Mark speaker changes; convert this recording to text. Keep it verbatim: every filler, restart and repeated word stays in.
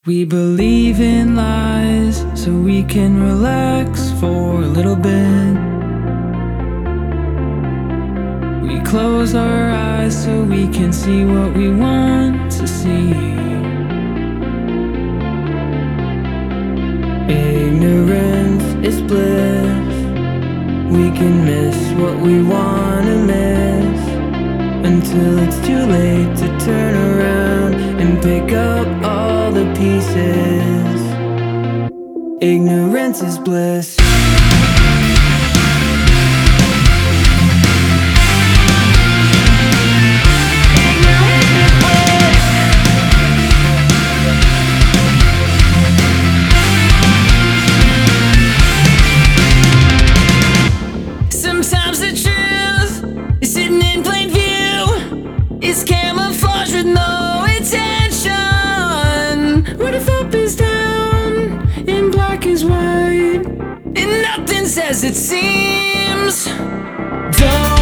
Speaker 1: We believe in lies so we can relax for a little bit. We close our eyes so we can see what we want to see. Ignorance is bliss. We can miss what we wanna miss until it's too late to turn around and pick up all the pieces. Ignorance is bliss.
Speaker 2: Sometimes the truth is sitting in plain view. It's camouflage with no intention. What if up is down and black is white, and nothing's as it seems? Don't